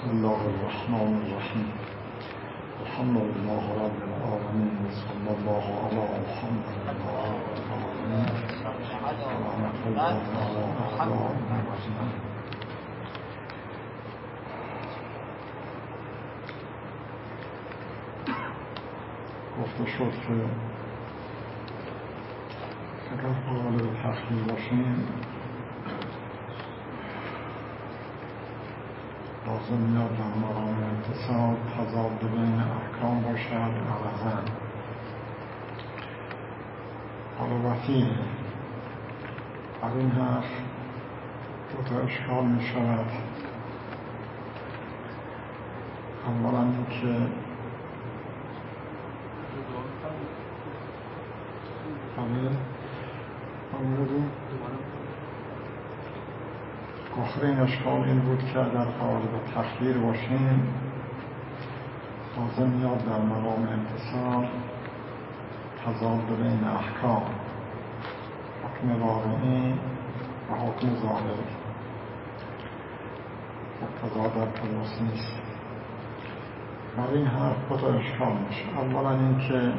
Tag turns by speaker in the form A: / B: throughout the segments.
A: بسم الله الرحمن الرحیم. الحمد لله رب العالمین. صلی الله علی محمد و آله الطاهرین. ورحمة الله علی اعدائنا اجمعین. گفته شد که اگر قابل تخییر باشیم لازم میاد در مقام اتصال تضاد بین احکام باشد عوضاً. حالا وقتی بر این حرف دو تا اشکال می شود. اولا این که آخرین اشکال این بود که اگر قابل به تخییر باشیم لازم میاد در مقام اتصال تضاد بین احکام، حکم واقعی و حکم ظاهری. تضاد در درست نیست. برای این حرف دو تا اشکال میشه. اولا این که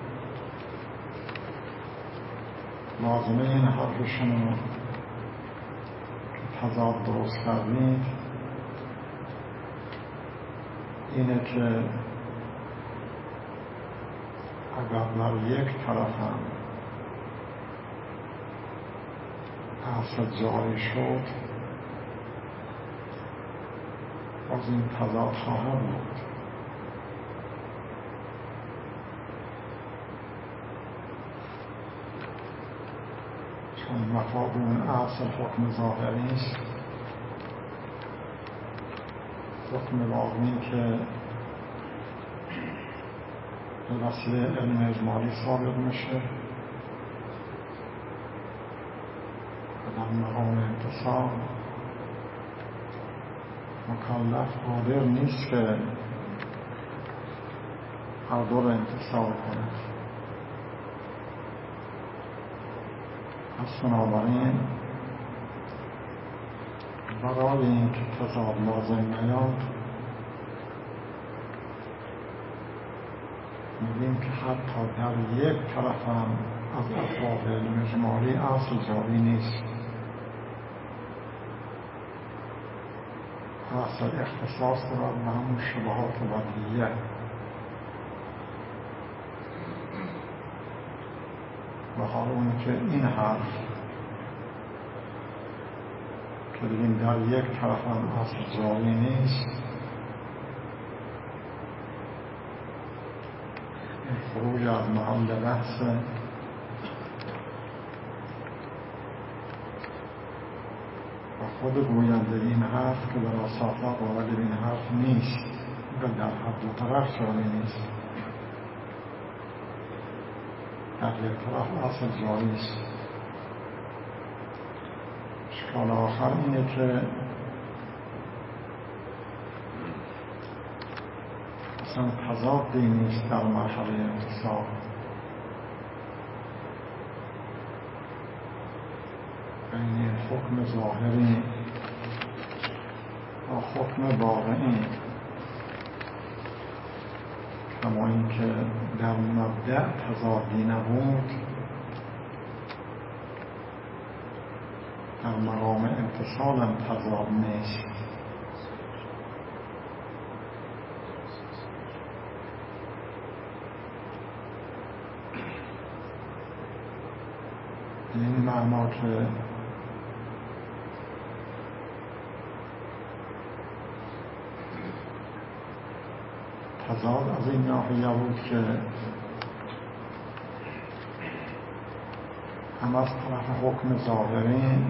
A: لازمه این حرفشون تضاد درست کردید اینه که اگر در یک طرف هم اصل جاری شد باز این تضاد خواهد بود. چون مفاد اون اصل حکم ظاهری است، حکم واقعی که به وسیله علم اجمالی ثابت میشه و در مقام اتصال مکلف قادر نیست که هر دو را انتصال کند. پس بنابراین برای این که تضاد لازم نیاد میگیم که حتی در یک طرف هم از افراد علم اجمالی اصل جاری نیست. اصل اختصاص دارد به همون شبهات بدیهیه. و حالا اون که این حرف که بگیم در یک طرف هم اصل جاری نیست، این خروج از محل بحث و خود گوینده این حرف که در اصافت وارد این حرف نیست و در هر دو طرف جاری نیست. در یک طرف اصل جاری است. اشکال آخر اینه که اصلا تضادی نیست در مرحله اتصال. بین حکم ظاهری و حکم واقعی، کما اینکه در مبدأ تضادی نبود در مقام اتصال هم تضاد نیست. این معنا که تضاد از این ناحیه بود که هم از طرف حکم ظاهری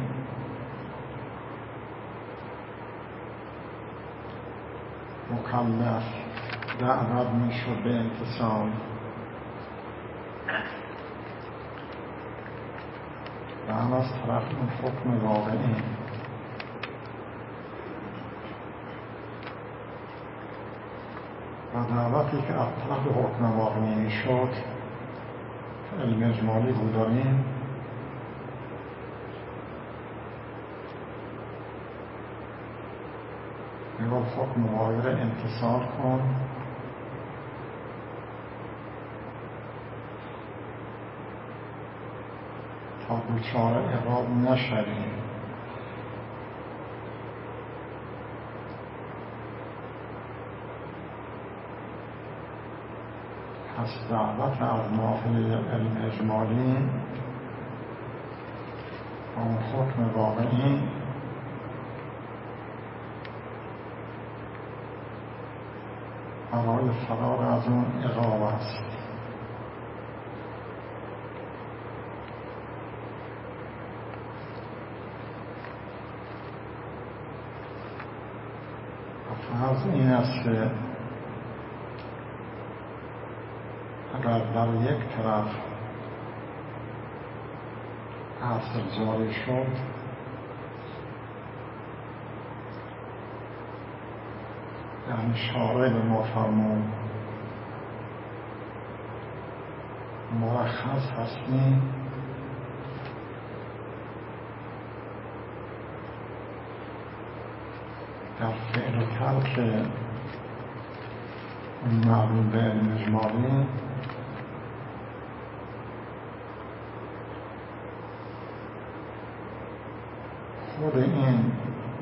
A: مکلف دعوت میشد به انتصال و هم از طرف اون حکم واقعی. و دعوتی که از طرف حکم واقعی میشد علم اجمالی رو داریم، میگفت حکم واقع را امتثال کن تا دچار عقاب نشوی. پس دعوت از ناحیه علم اجمالی و اون حکم واقعی برای فرار از اون عقاب است. فرض این است که اگر در یک طرف اصل جاری شد یعنی شارع به ما فرمود مرخص هستیم در فعل و ترک اون معلوم به علم اجمالی خود این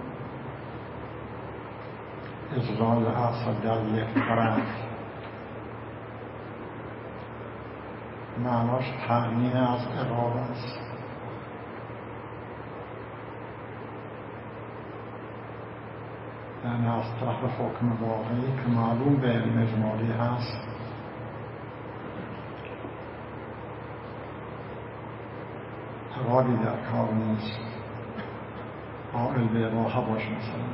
A: اجرای اصل در یک طرف معناش تأمین از عقاب است. یعنی از طرف حکم واقعی که معلوم به علم اجمالی هست عقابی در کار نیست، قائل به اباحه باش. مثلا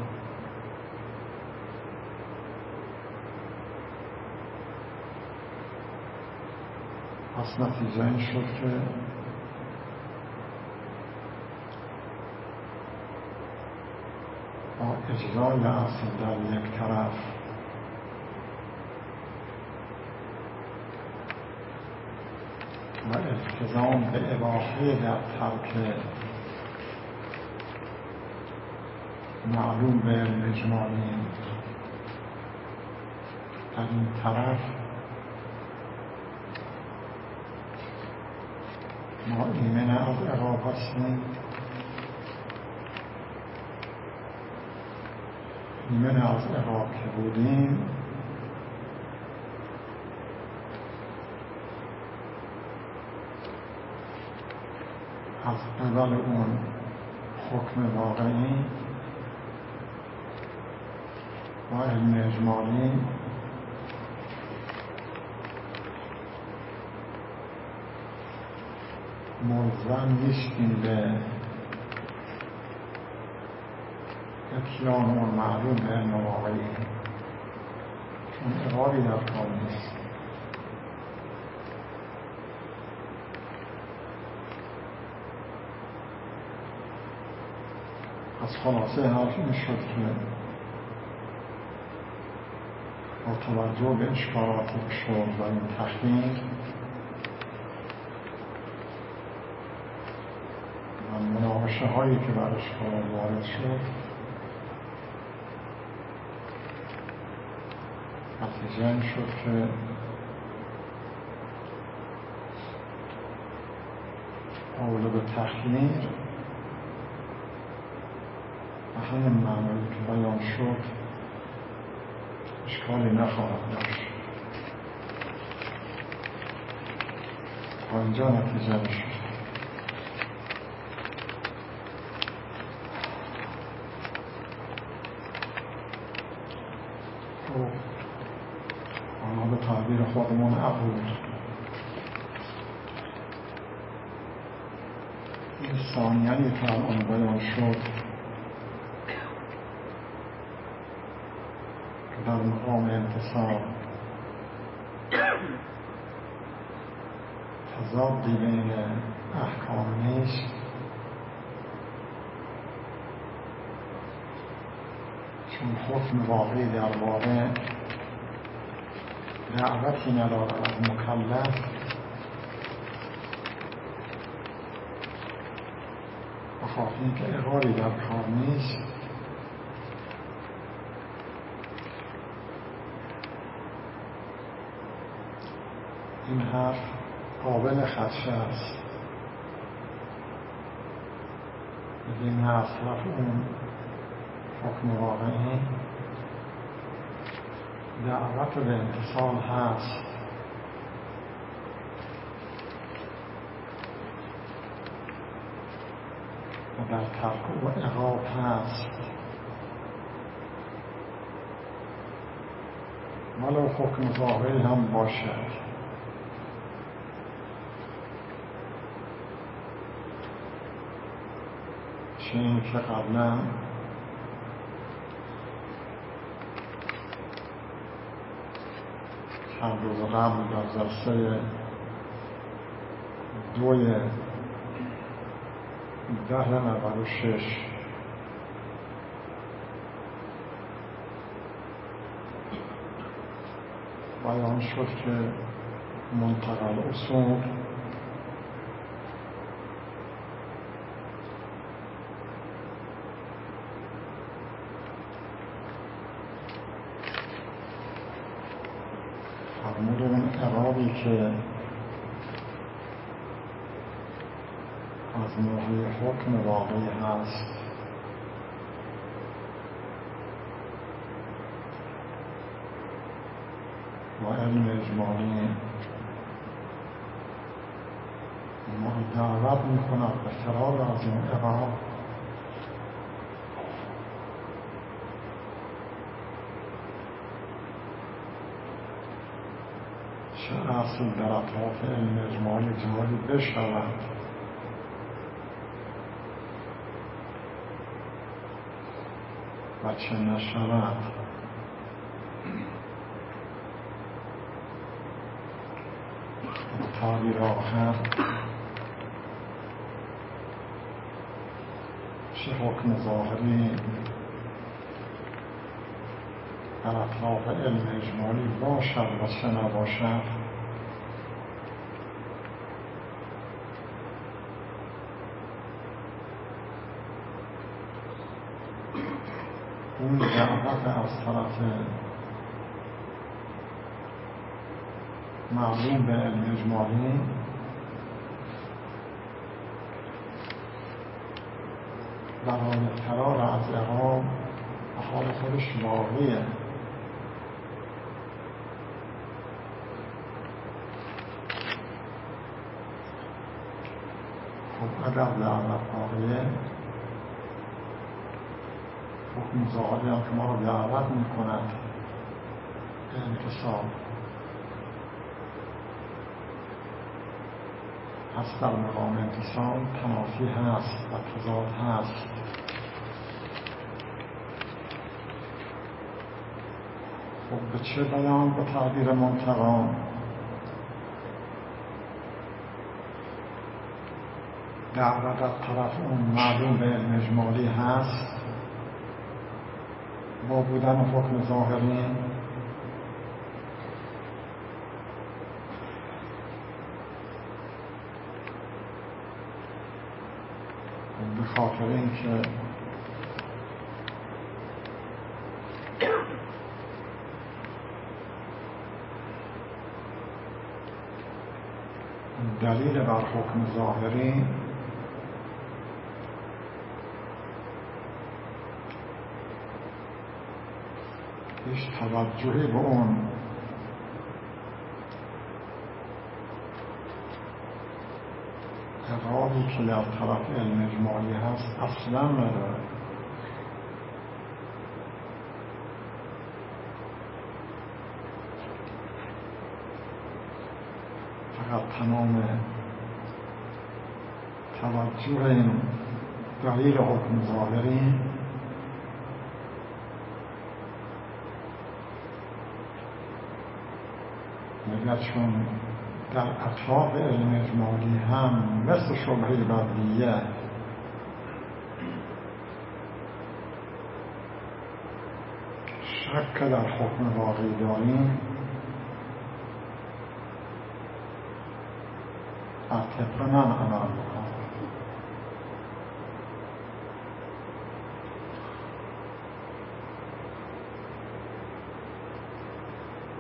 A: پس نتیجه این شد که با اجرای اصل در یک طرف و التزام به اباحه در ترک معلوم به علم اجمالی در این طرف ما ایمن از عقاب هستیم، ایمن از عقاب که بودیم از قبل اون حکم واقعی و علم اجمالی ملزم نیستیم به اتیان اون معلوم به علم واقعی، چون عقابی در کار نیست. از خلاصه حرف این شد که با توجه به اشکالاتی که شد و این تخمین و مناقشه هایی که بر اشکالات وارد شد نتیجه این شد که قول به تخمیر و همین معنی که بیان شد اشکالی نخواهد داشت. تا اینجا نتیجه میشد. خب آنها به تعبیر خودمون عبود این ثانیه‌ای که الان بیان شد در مقام انتصاب تضادی بین احکام نیست، چون حکم واقعی درباره دعوتی ندارد از مکلف و خاطر اینکه عقابی در کار نیست این حرف قابل خدشه است. بگیم نه از طرف اون حکم واقعی دعوت به امتصال هست و در ترک و عقاب هست، ولو حکم ظاهری هم باشد. چه این که قبلا چند روز قبل در جلسه 2/10/96 بیان شد که منتقى الاصول فرمود اون اعرابی که از نوع حکم واقعی هست و علم اجمالی ما دعوت می کند به فرار از این اعراب چه اصل در اطراف علم اجمالی جاری بشود و چه نشود. تعبیر آخر چه حکم ظاهری در اطراف علم اجمالی باشد و چه نباشد، اون دعوت از طرف معلوم به علم اجمالی برای فرار از اعراب به حال خودش باقیه. خب اگر دعوت باقیه، حکم ظاهری هم که ما رو دعوت می کند به امتصال هست، در مقام امتصال تنافی هست و تضاد هست. خب به چه بیان به تعبیر منتقی دعوت از طرف اون معلوم به علم اجمالی هست با بودن حکم ظاهری؟ به خاطر اینکه دلیل بر حکم ظاهری هیچ توجهی به اون اعرابی که در طرف علم اجمالی هست اصلا نداره. فقط تمام توجه این دلیل حکم ظاهری میگه چون در اطراف علم اجمالی هم مثل شبهه بدلیه شک در حکم واقعی داریم، از طبق من عمل بکنم.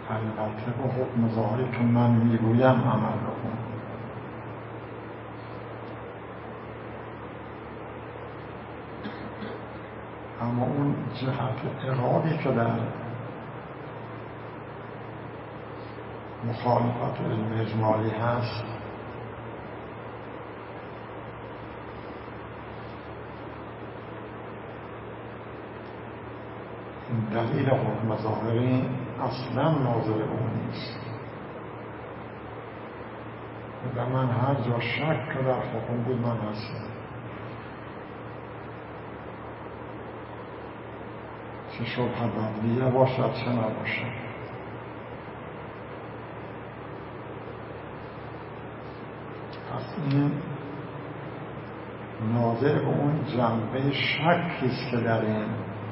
A: البته با حکم ظاهری که من میگویم عمل بکن. اما اون جهت اعرابی که در مخالفت علم اجمالی هست دلیل حکم ظاهری اصلا ناظر اون نیست و من هر جا شک که در حکم بود من هستم، چه شبه بندیه باشد چه نباشد. پس این ناظر به اون جنبه شکیست که در این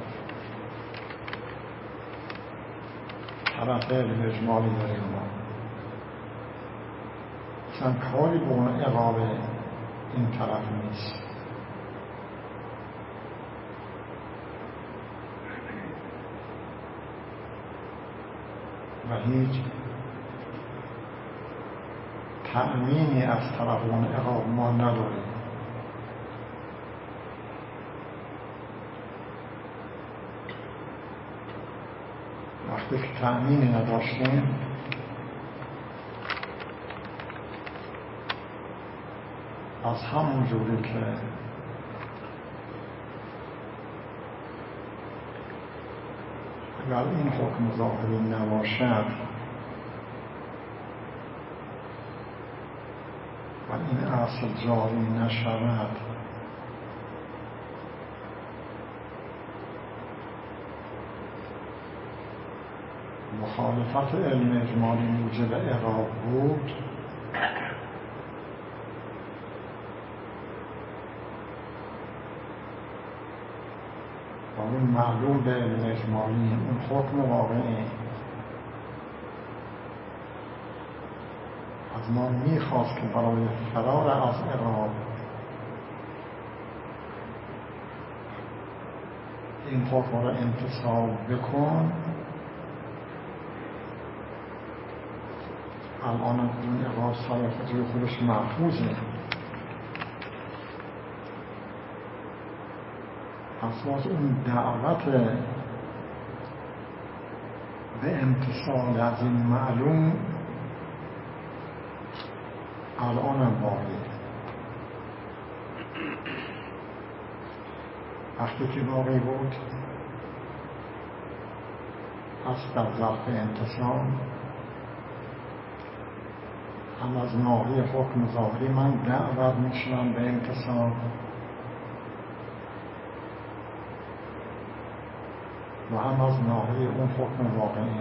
A: طرف علم اجمالی داریم ما اصلا کاری به اون اعراب این طرف نیست. و هیچ تأمینی از طرف اون اعراب ما نداریم. وقتی که تأمینی نداشتیم از همون جوری که اگر این حکم ظاهری نباشد و این اصل جاری نشود مخالفت علم اجمالی موجب اعراب بود، و اون معلوم به علم اجمالی اون حکم واقعی از ما میخواست که برای فرار از اعراب این حکم را امتثال بکن. الان این اعراب صرف جای خودش محفوظه. پس باز اون دعوت به امتثال از این معلوم الان هم واقعیه. وقتی که واقعی بود پس در ظرف امتثال هم از ناحیه حکم ظاهری من دعوت میشم به امتثال و هم از ناحیه اون حکم واقعی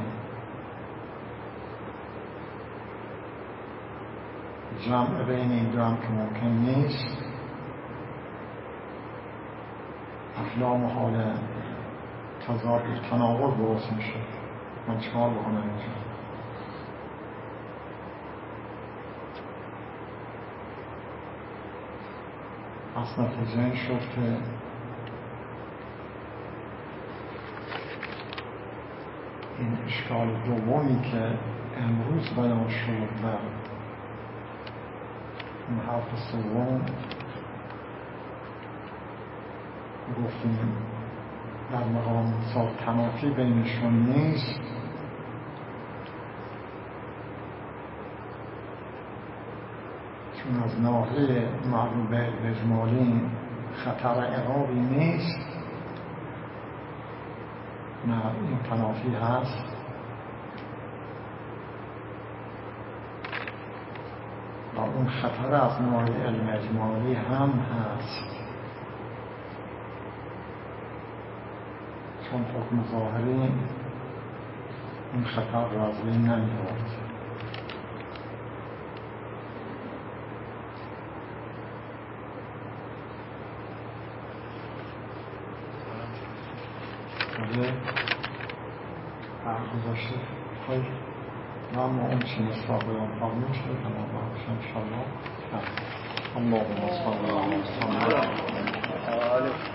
A: جمع بین این دو هم که ممکن نیست. اصلا محال تضاد تناقض درست میشه. من چکار بکنم اینجا؟ پس نتیجه این شد که این اشکال دومی که امروز بیان شد در این حرف سوم گفتیم در مقام مثال تنافی بینشون نیست، چون از ناحیه معلوم به اجمالی خطر اعرابی نیست، نه این تنافی هست و اون خطر از ناحیه علم اجمالی هم هست، چون حکم ظاهری این خطر را از بین نمی‌برد. گذاشته خیلی و اما اون چی نسبت به اون فرمون شده تمام باشه انشاءالله. اللهم صل علی محمد